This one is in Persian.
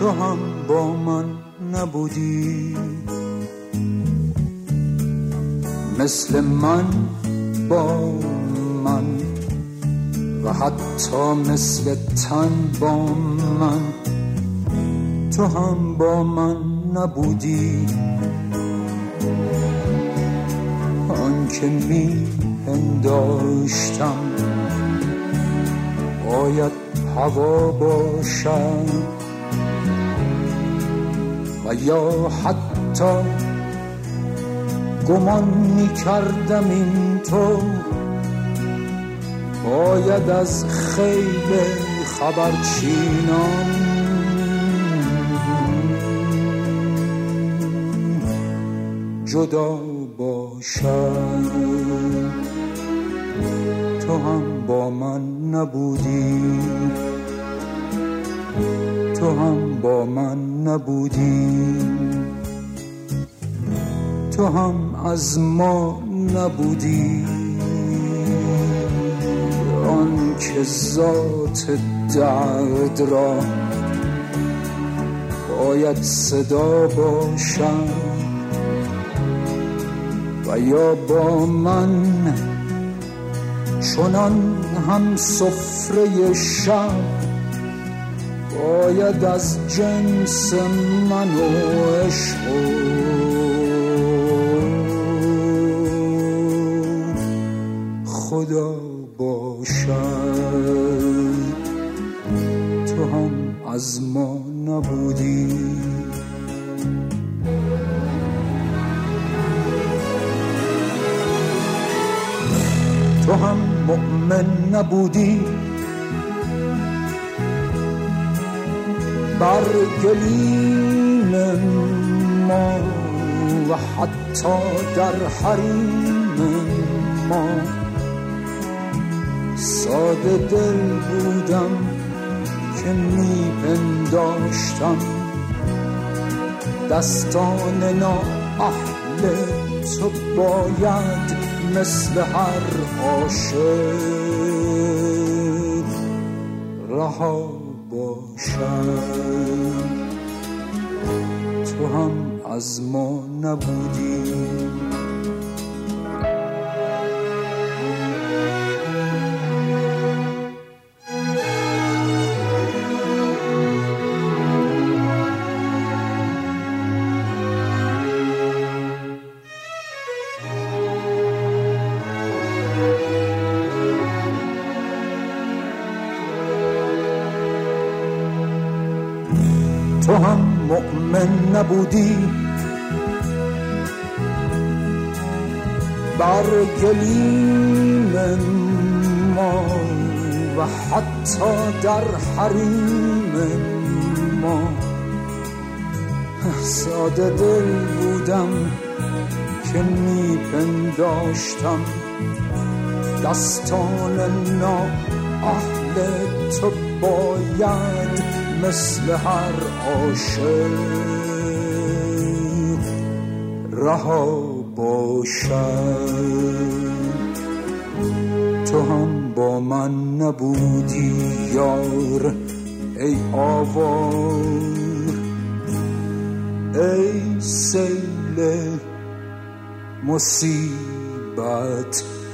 تو هم با من نبودی، مثل من با من و حتی مثل تن با من تو هم با من نبودی. آن که می پنداشتم باید هوا باشد و یا حتی گمان می کردم این تو باید از خیل خبرچینان جدا باشد. تو هم با من نبودی، تو هم با من نبودی، تو هم از ما نبودی. آن که ذات درد را باید صدا باشد و یا با من چنان هم سفره شب باید از جنس من و عشق خدا باشد. تو هم از ما نبودی، تو هم مؤمن نبودی بر گلیم ما و حتی در حریم ما. ساده دل بودم که می پنداشتم دستان نااهل تو باید مثل هر عاشق رها باشد. تو هم از ما نبودی، تو هم مؤمن نبودی بر گلیم ما و حتی در حریم ما. ساده دل بودم که می پنداشتم دستان نااهل تو باید مثل هر عاشق رها باشد. تو هم با من نبودی یار ای آوار، ای سیل مصیبت